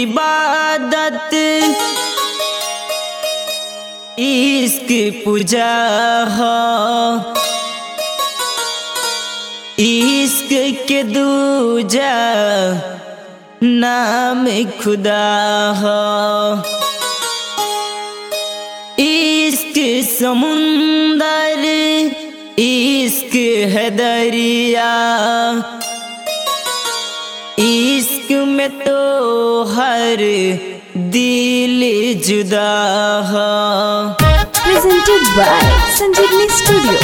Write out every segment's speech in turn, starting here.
इबादत इश्क पूजा हो, इश्क के दूजा नाम खुदा हो। इश्क समुंदर इश्क है दरिया, इश्क में तो हर दिल जुदा हो। Presented by Sanjeevani Studio.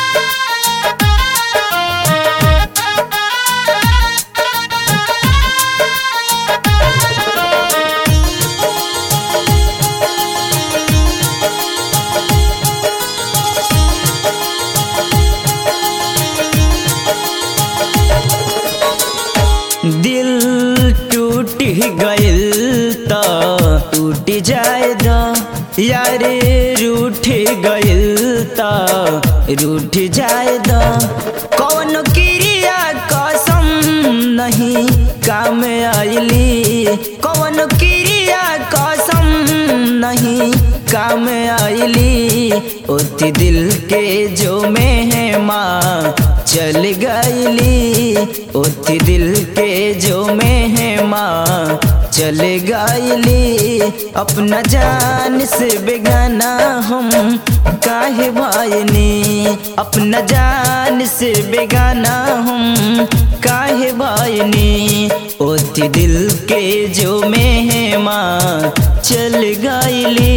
दिल टूट गइल तो टूट जाए दो यार, रूठ गइल तो रूठ जाए दो। कौन क्रिया कसम नहीं काम आइली, कौन क्रिया कसम नहीं काम आइली। उति दिल के जो मेहमा चल गइली, उति दिल के जो मेहमा चल गइली। अपना जान से बेगाना हम काहे भाईनी, अपना जान से बेगाना हम काहे भाईनी। उति दिल के जो मेहमा चल गइली।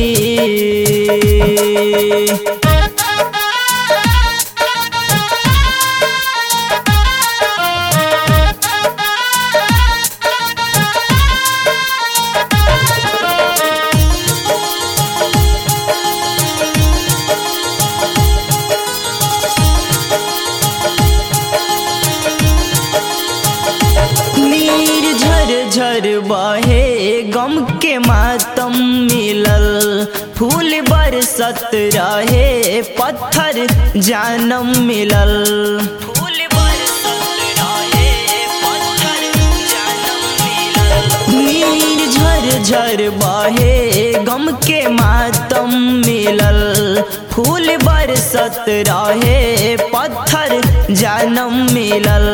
झर बहे गम के मातम मिलल, फूल बरसत रहे पत्थर जानम मिलल। फूल बरसत रहे पत्थर जानम मिलल। नीर झर झर बहे गम के मातम मिलल, फूल बरसत रहे पत्थर जानम मिलल।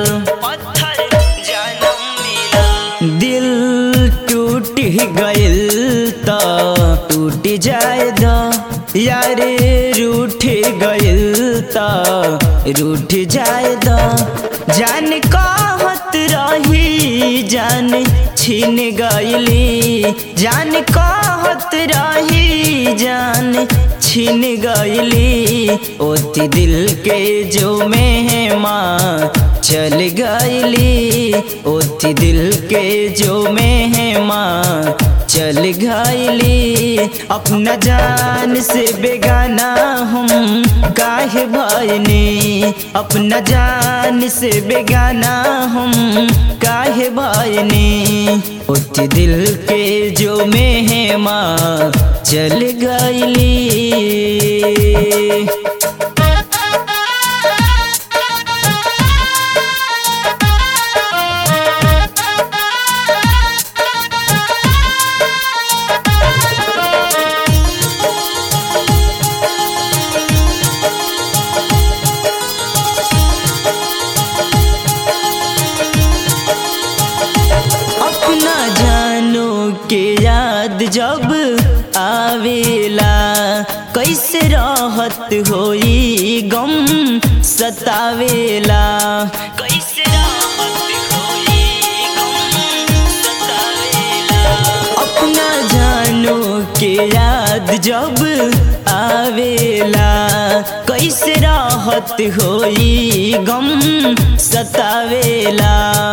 दिल टूट गइल तो टूट जाए दो यार, रूठ गइल तो रूठ जाए दो। जान कहत रही जान छीन गइली, जान कहत रही जान छीन गइली। उति दिल के जो मेहमा चल गइली, उति दिल के जो मेहमा चल गइली। अपना जान से बेगाना हम काहे भाईनी, अपना जान से बेगाना हम काहे भाईनी। उति दिल के जो मेहमा चल गइली। के याद जब आवेला कैसे राहत होई गम सतावेला, कैसे राहत होई गम सतावेला। अपना जानो के याद जब आवेला कैसे राहत होई गम सतावेला।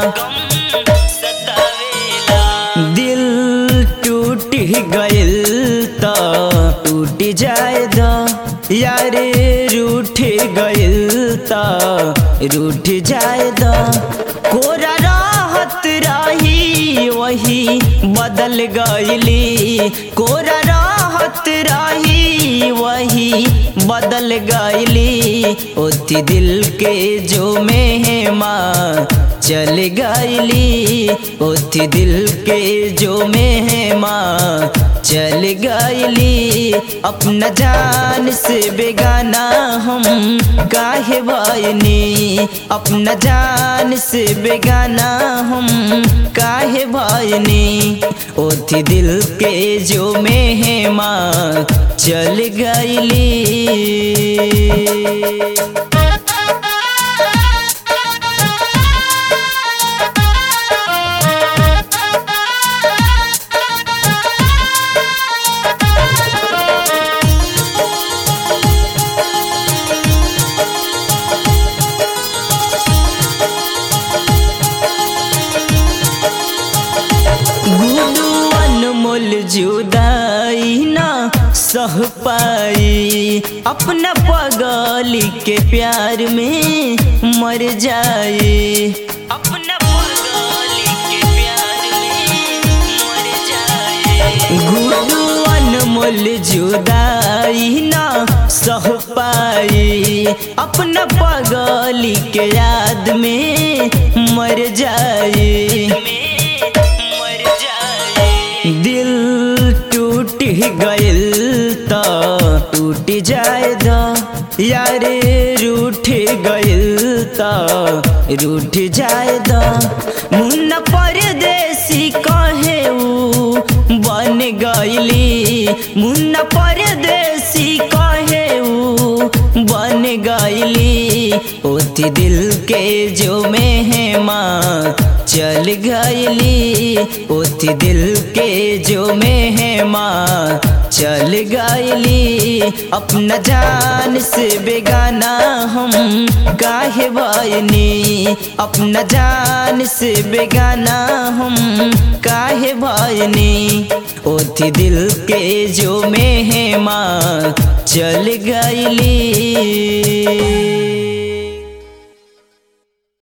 दिल टूट गइल तो टूट जाए दो यार, रूठ गइल तो रूठ जाए दो। कोरा राहत रही वही बदल गइली, कोरा राहत रही वही बदल गइली। उति दिल के जो मेहमा चल गईली ओथी दिल के जो मेहमा चल गईली अपना जान से बेगाना हम काहे भइनी अपना जान से बेगाना हम काहे भइनी ओथी दिल के जो मेहमा चल गईली। अनमोल जुदाई ना सह पाई अपना पगली के प्यार में मर जाए अपना पगली के प्यार में मर जाए। गुरु अनमोल जुदाई ना सह पाई अपना पगली के याद में मर जाए। दिल टूट गइल त टूट जाए द यारे रूठ गइल त रूठ जाए द मुन्ना परदेसी कहे ऊ बन गइली मुन्ना परदेसी कहे ऊ बन गइली ओथी दिल के जो मेहमा चल गईली ओथी दिल के जो मेहमा चल गईली अपना जान से बेगाना हम काहे भइनी अपना जान से बेगाना हम काहे भइनी ओथी दिल के जो मेहमा चल गईली।